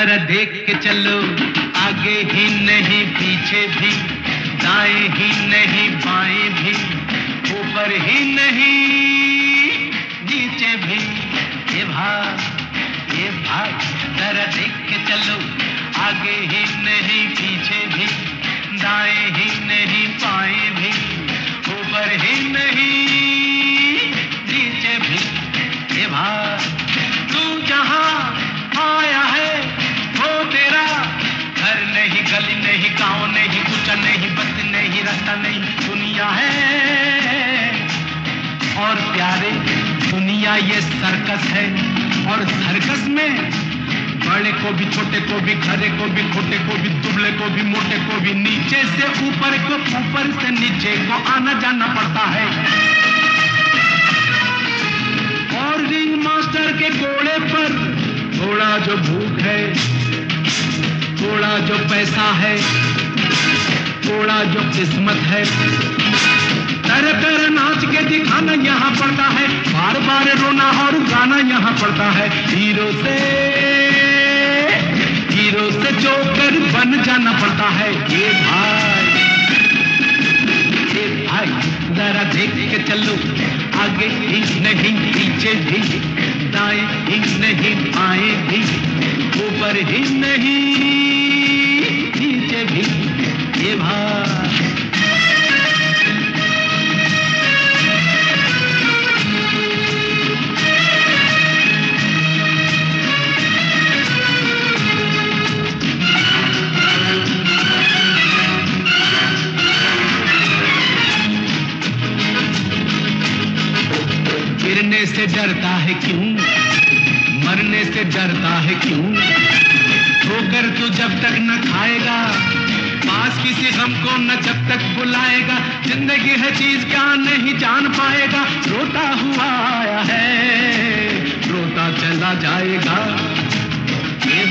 जरा देख के चलो, आगे ही नहीं पीछे भी, दाएं ही नहीं बाएं भी, ऊपर ही नहीं नीचे भी। ये भाई जरा देख के चलो, आगे ही नहीं पीछे भी, दाएं ही नहीं बाएं भी, ऊपर ही नहीं नीचे भी। ये भाई तू जहां आया है वो तेरा घर नहीं, गली नहीं, गांव नहीं, कुछ नहीं, बस नहीं, रास्ता नहीं, दुनिया है। और प्यारे दुनिया ये सर्कस है, और सर्कस में बड़े को भी, छोटे को भी, खरे को भी, खोटे को भी, दुबले को भी, मोटे को भी, नीचे से ऊपर को, ऊपर से नीचे को आना जाना पड़ता है। और रिंग मास्टर के घोड़े पर थोड़ा जो भूख है, थोड़ा जो पैसा है, थोड़ा जो किस्मत है, कर नाच के दिखाना यहाँ पड़ता है, बार बार रोना और गाना यहाँ पड़ता है। हीरो से जोकर बन जाना पड़ता है। ये भाई जरा देख के चलो, आगे ही नहीं पीछे भी, दाएं ही नहीं बाएं भी, ऊपर ही नहीं नीचे भी। ये भाई गिरने से डरता है क्यों, मरने से डरता है क्यों, ठोकर तू जब तक न खाएगा, पास किसी गम को न जब तक बुलाएगा, जिंदगी है चीज क्या नहीं जान पाएगा, रोता हुआ आया है रोता चला जाएगा। ए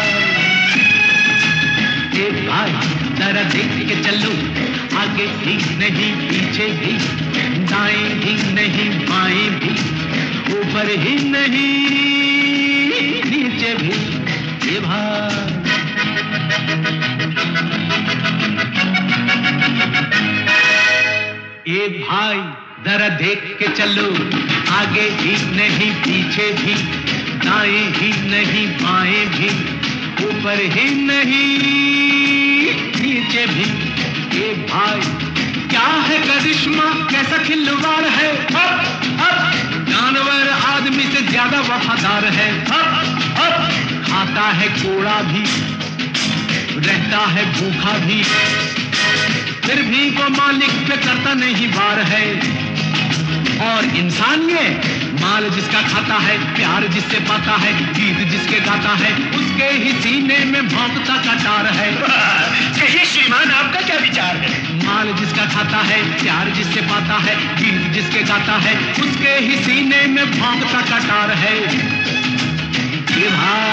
भाई जरा देख के चलो, आगे ही नहीं पीछे भी, दाएं ही नहीं बाएं भी, ऊपर ही नहीं नीचे भी। ये भाई जरा देख के चलो, आगे ही नहीं पीछे भी, दाएं ही नहीं बाएं भी, ऊपर ही नहीं नीचे भी। ये भाई क्या है करिश्मा, कैसा खिलवाड़ है, जानवर आदमी से ज्यादा वफादार है, खाता है कोड़ा भी, रहता है भूखा भी, फिर भी वो मालिक पे करता नहीं वार है। और इंसान ये माल जिसका खाता है, प्यार जिससे पाता है, गीत जिसके गाता है, उसके ही सीने में भौंकता कटार है। कहिए श्रीमान, आपका क्या विचार है? माल जिसका खाता है, प्यार जिससे पाता है, गीत जिसके गाता है, उसके ही सीने में भौंकता कटार है। ये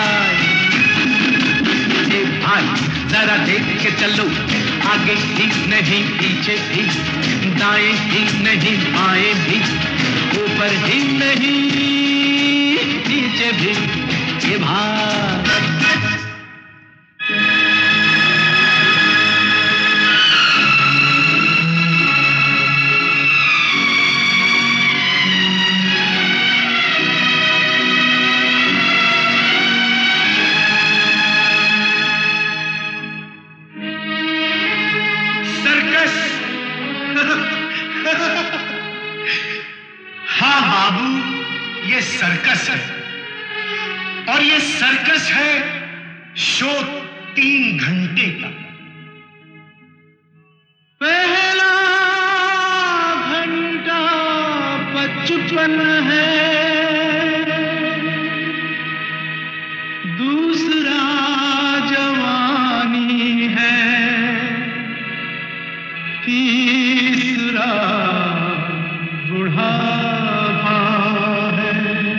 भाई जरा देख के चलो, आगे ही नहीं पीछे भी, दाएं ही नहीं बाएं भी, ऊपर ही नहीं नीचे भी। ये भाई हाँ बाबू, ये सर्कस है, और ये सर्कस है शो 3 घंटे का। पहला घंटा बचपन है, दूसरा जवानी है, तीसरा बुढ़ापा है,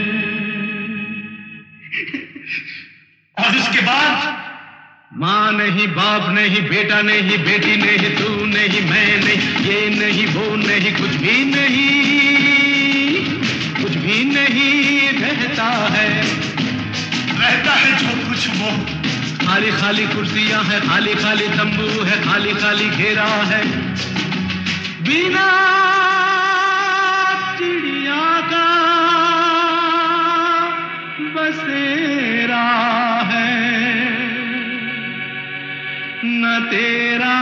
और उसके बाद माँ नहीं, बाप नहीं, बेटा नहीं, बेटी नहीं, तू नहीं, मैं नहीं, ये नहीं, वो नहीं, कुछ भी नहीं रहता है। रहता है जो कुछ वो। खाली खाली कुर्सियां है, खाली खाली तंबू है, खाली खाली घेरा है, बिना चिड़िया का बसेरा है। न तेरा